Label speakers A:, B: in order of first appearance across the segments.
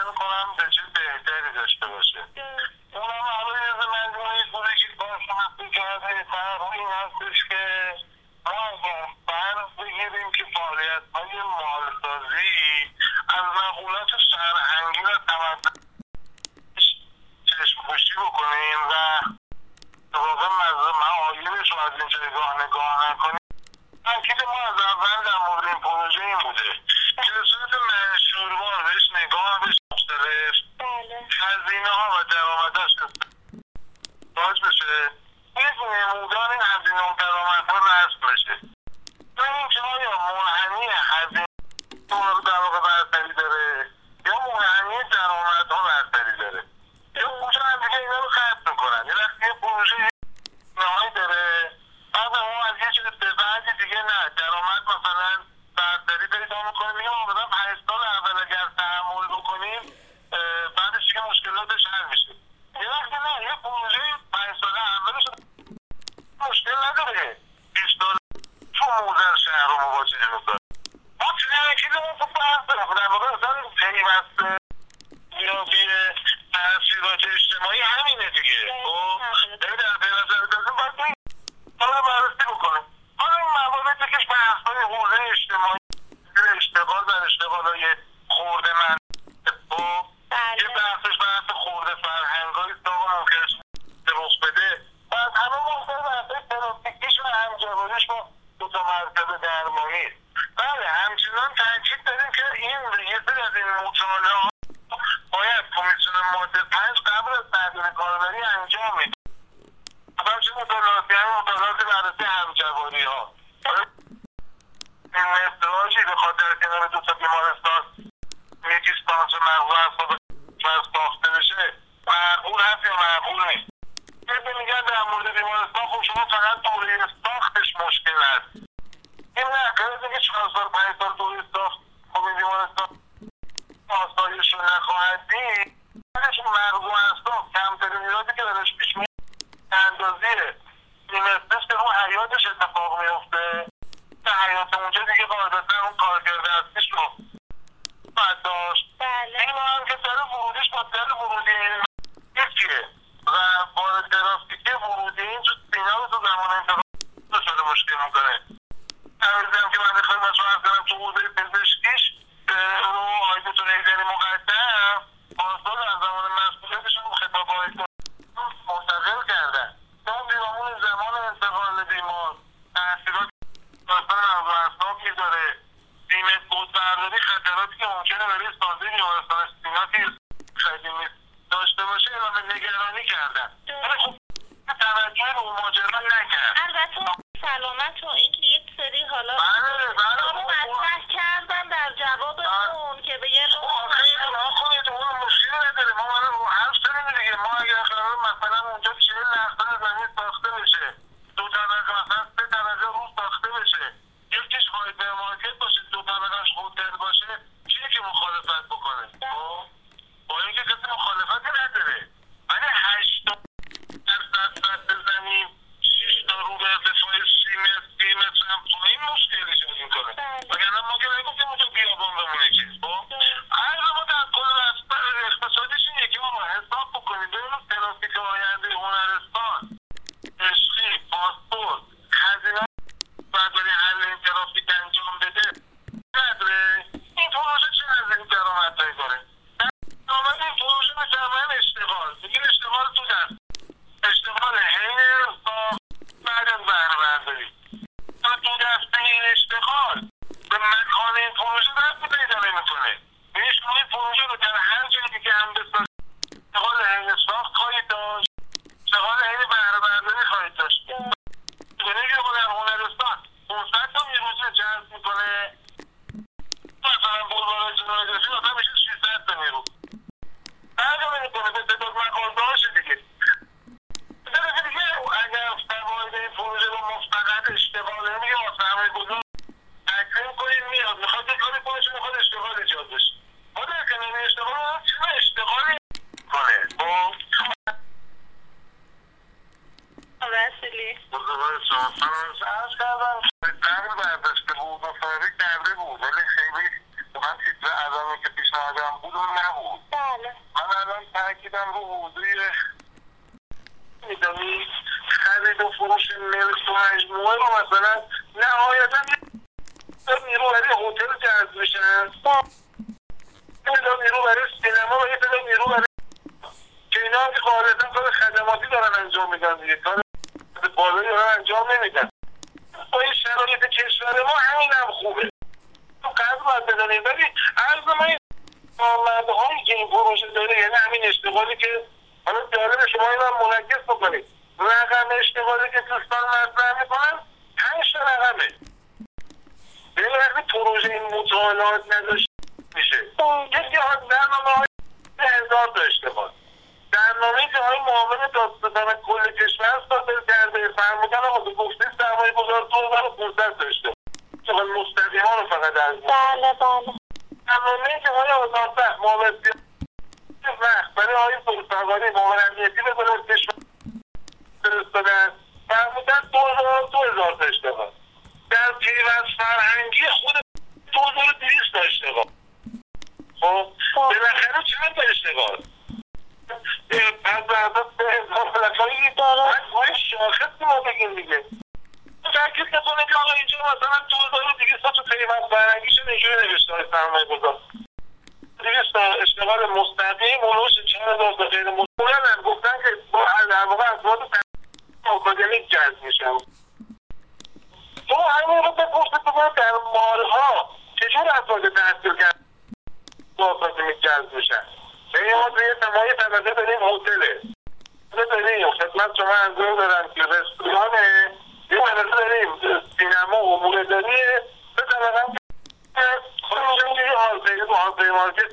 A: میکنم به چه بهتری داشته باشه. اونم حالا یه مجموعه بوده که باشمسته کرده. فرق این هستش که ما اگر فرض بگیریم که فعالیت‌های مالسازی از مقولات فرهنگی و تمدنی چشم‌پوشی بکنیم و واقعا معایبش رو از این جایگاه نگاه نکنیم. تاکید ما از اول در مورد این پروژه این بوده که به صورت منشوروار بهش نگاه بشه، مختلف هزینه ها و درآمداش استفاده بشه، یک نمودار این هزینه و درآمدها رسم بشه. ببینیم که آیا منحنی هزینه رو در واقع برتری داره یا منحنی درآمدها برتری داره. یا اونجا هم دیگه اینا رو ختم میکنن. یه وقتی یه پروژه نهایی داره بعد ما از یه چیز به بعدی دیگه نه درآمد مثلا برتری پیدا میکنیم، میگم آمدن 5 سال اول اگر تحمل بکنیم بعدش دیگه مشکلاتش حل میشه. یه وقتی نه یه پروژه 5 سال اولش مشکل نداره 20 سال تو موزر شهر رو مواجه میکنه. ما چیزمون خوب بحث دارم در واقع اصلا پیوسته یابی تاثیرات اجتماعی همینه دیگه. خب در پیوسته بزنیم باید حالا بررسی بکنه. حالا این مواردی که بحث‌های حوزه اجتماعی اشتغال در اشتغال‌های خرده من یه بحثش بحث خرده فرهنگ‌های آقا ممکنه رخ بده و از همه مهمتر بحث‌های ترافیکیش و همجواریش با دو تا مرکز درمانی. بله همچنان تاکید داریم که این یه سری از این مطالعات باید کمیسیون ماده 5 قبل از تعدیل کاربری انجام میده. مثلا چه مطالعاتی مطالعات بررسی همجواری ها این مستراژی به خاطر کنار 2 تا بیمارستان یکی ستانس مغزو از ساخته بشه معقول هست یا معقول نیست. یه میگن در مورد بیمارستان خب شما فقط دوره ساختش مشکل هست. این نه قرار دیگه 4 سال 5 سال دوره ساخت خب این بیمارستان آسایش رو نخواهد دید. بعدش مغزو هستان کمترین ایرادی که درش پیش میاد اندازیه بیمستش که رو حیاتش اتفاق میفته که حیات اونجا دیگه قاعدتا اون کارکرده هستیش رو باید داشت. این هم که در ورودیش با در ورودی یکیه و با ترافیک ورودی این تو سینا رو تو زمان انتقال داشته مشکل میکنه. عرضم که من خدمت رو هست دارم تو حوزه پزشکیش رو آیدتون ایزنی مقدم پاسدار از زمان مسئولیتشون خطاب آیدتون منتقل کردن. اون بیمامون زمان انتقال بیمار تحصیلات مثلا از اصناف میذاره بیمه برداری خطراتی که ممکنه برای سازه بیمارستان سینا خیلی داشته باشه اعلام نگرانی کردن. ولی خب توجه به اون ماجرا نکرد.
B: البته سلامت و اینکه یک سری حالا رو مطرح کردن در جواب اون که به یه
A: اون مشکلی نداره. ما رو حرف داریم دیگه. ما اگر قرار مثلا اونجا 40% زمین ساخته بشه 2 طبقه مثلا 3 طبقه رو ساخته بشه یکیش هایپر مارکت باشه 2 طبقهش هتل باشه چیه که مخالفت بکنه؟ با اینکه کسی مخالفتی نداره ولی 80% سطح زمین 6 تا رو به ارتفاع 30 متر هم پایین مشکل ایجاد میکنه. وگرنه ما که نگفتیم اونجا بیابان بمونه که عرض ما در کل اقتصادیش اینه که ما حساب بکنیم ببینیم ترافیک آینده هنرستان عشقی پاسپورت هزینه باید برای حل این ترافیک انجام بده نداره. این پروژه چه هزینه درآمدهایی داره؟ درآمد این پروژه به جمعن اشتغال میگیم اشتغال تو دست اشتغال حین ساخت بعد از بهره برداری تو دست این اشتغال به مکان این پروژه دست پیدا نمیکنه. یعنی شما این پروژه رو در هر جایی که هم بسازید اشتغال حین ساخت خواهید داشت اشتغال حین بهره برداری خواهید داشت. یعنی که در هنرستان 500 تا نیروی جذب میکنه مثلا بلوار جنوبی مثلا میشه 600 تا نیرو ترجمه میکنه به تعداد مقالدهاش دیگه. دیگه اگر فواید این پروژه رو مفقط اشتغاله میگه سرمایه گذار تکریم کنید میاد میخواد یه کاری کنه چون میخواد اشتغال ایجاد بشه. ما در کنار اشتغال رو چرا اشتغالی کنه؟
B: رسیلی
A: بزرگای شما عرض کردم قبل برداشته بود و فراری کرده بود ولی خیلی من تیتر ادامی که پیشنهادم بود اون نبود.
B: بله.
A: من الان تاکیدم رو حوزه میدونی خرید و فروش ملک و مجموعه رو مثلا نهایتا نیرو برای هتل جذب میشن، نیرو برای سینما و یه تعداد نیرو برای که اینا هم که قاعدتا کار خدماتی دارن انجام میدن دیگه، کار بالایی دارن انجام نمیدن. با این شرایط کشور ما همین هم خوبه، تو قدر باید بدانیم. ولی عرض من مرده هایی که این پروژه داره، یعنی همین اشتغالی که حالا جالب شما این هم منعکس بکنید، رقم اشتغالی که دوستان مطرح میکنن 5 رقمه. به این وقتی پروژه این مطالعات نداشته میشه، یکی ها برنامه های 1000 تا اشتغال، برنامه که های معاون دادستان کل کشور صادر کرده فرمودن آقا به گفته سرمایه گذار 2500 تا اشتغال مستقیما رو فقط از
B: بله بله.
A: برنامه که های آزادبخش معاون وقت برای های فرسواری معاون امنیتی به کل کشور فرستادن فرمودن 2000 تا اشتغال، در پیوست فرهنگی خود 2200 تا اشتغال. خب بالاخره چند تا اشتغال؟ پس برداشت به هزار فلکایی باید شاخصی ما بگیم دیگه. تاکید نکنه که آقا اینجا مثلا 2200 تا پیوست فرهنگی شد اینجوری نوشته های سرمایه گذار 200 تا اشتغال مستقیم اولوش چند هزار تا غیر مستقیم هم گفتن که در واقع اسواد آکادمیک جذب میشن. تو همین رو بپرسید بگوید در مالها چجور اسواد تحصیل کرد آکادمیک جذب میشن. یعنی ما توی تمایی طبقه داریم هتله، داریم خدمت شما انجام دارم که رستورانه، یه مدرسه داریم سینما و امور داریه، به طبقه هم خودشون یه هالپیمارکت.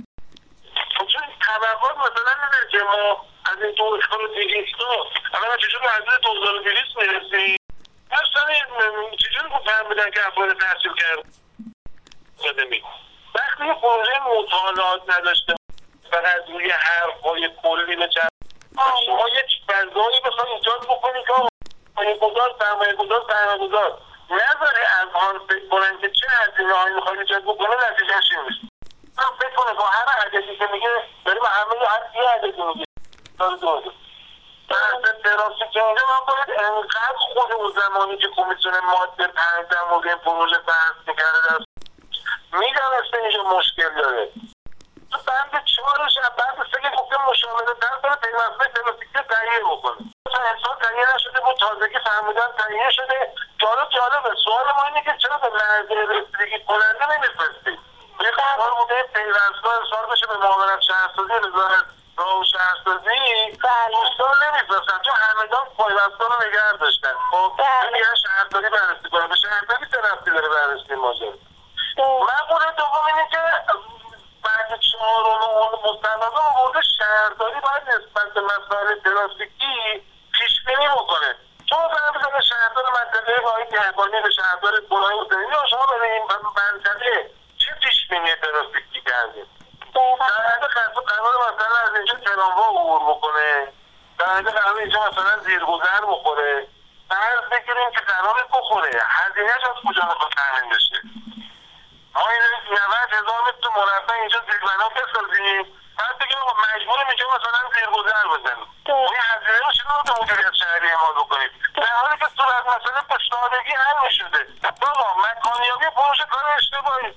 A: چون طبقات مثلا میده که ما از این 2200 تا اما چجور به حضور 2200 میرسیم؟ اصلا چجور فهمیدن که افراد تحصیل کرد آکادمی؟ وقتی یه پروژه مطالعات نداشته فقط روی حرف‌های کلی بچرد، شما یک فضایی بخواهید ایجاد بکنید که سرمایه گذار نذاره از آن فکر کنن که چه هزینه هایی میخواهید ایجاد بکنه، نتیجه چی میشه؟ هم فکر کنه با هر عددی که میگه داری به همه هر یه عددی میگه داره بحث ترافیک اینجا من باید انقدر خود اون زمانی که کمیسیون ماده 5 در مورد این پروژه بحث میکرده میدانسته اینجا مشکل داره. تو بند 4 بند 3 که گفته مشاوره در داره پیوسته ترافیک تهیه بکنه، مثلا امسال تهیه نشده بود، تازگی فهمیدن تهیه شده. جالبه سوال ما اینه که چرا به مرز رسیدگی کننده نمیفرستید؟ یه قرار بوده پیوست‌ها ارسال بشه به معاونت شهرسازی وزارت راه و شهرسازی، دوستان نمیفرستن چون همدان پیوست‌ها رو نگه داشتن. خب میگن شهرداری بررسی کنه، به شهرداری چه ربطی داره بررسی ماجرا؟ مقوله دوم اینه که بعد 4 اون مستندات آورده شهرداری باید نسبت به مسائل ترافیکی پیش‌بینی بکنه. شما مثلا به شهردار منطقه واحد نهبانی به شهردار بنای حسینی و شما به این منطقه چه پیش‌بینی ترافیکی کردید؟ در قرار مثلا از اینجا تراموا عبور بکنه، در قرار اینجا مثلا زیرگذر بخوره، فرض بگیریم که قرار بخوره، هزینه‌اش از کجا میخواد تامین بشه؟ ما این 90,000 متر مربع اینجا زیربنا بسازیم، بعد بگیم مجبوریم اینجا مثلا زیرگذر بزنیم. این هزینه رو چرا به مدیریت شهری اعمال بکنید؟ در حالی که صورت مسئله به سادگی حل می‌شده. بابا مکانیابی پروژه کار اشتباهی.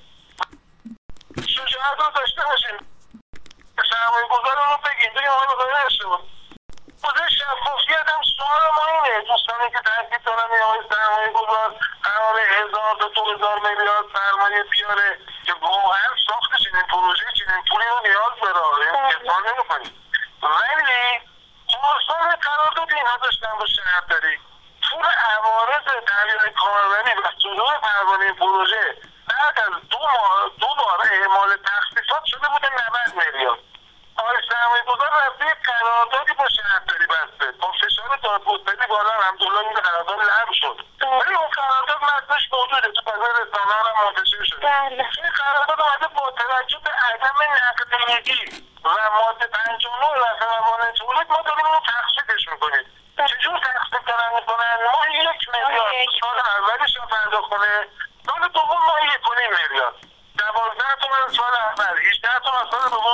A: شجاعت رو داشته باشیم. سرمایه‌گذار رو بگیم ما می‌خوایم اشتباه. حوزه شفافیت هم سوال ما اینه. دوستانی که تاکید دارن این آقای سرمایه‌گذار قرار 1000 تا 2000 میلیارد سرمایه بیاره که واقعا ساخت چنین پروژه چنین پولی رو نیاز داره، احسان نمی‌کنیم. ولی پارسال قرارداد اینها داشتن با شهرداری پول عوارض تغییر کاربری و صدور پروانه پروژه بعد از دو بار اعمال تخصیصات شده بوده 90 میلیارد. آقای سرمایه‌گذار رفته یک قراردادی با شهرداری بسته، با فشار دادگستری بالا الحمدلله این قرارداد لغو شد، ولی اون قرارداد متنش موجوده، تو فضای رسانه‌ها هم منتشر شده. این قرارداد اومده با توجه به عدم نقدینگی و ماده 59 رقم تولید ما داریم اینو تخصیصش میکنیم. چجور تخصیص دارن میکنن؟ ما 1 میلیارد سال اولش رو پرداخت کنه، سال دوم ما 1.5 میلیارد، 12 تومن سال اول، 18 تومن سال دوم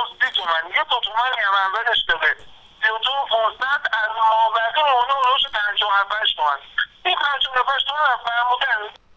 A: تا تومن یمن بدش بده 32,500 از مابقی مونده اونوش 57 تومن این 57 تومن فرمودن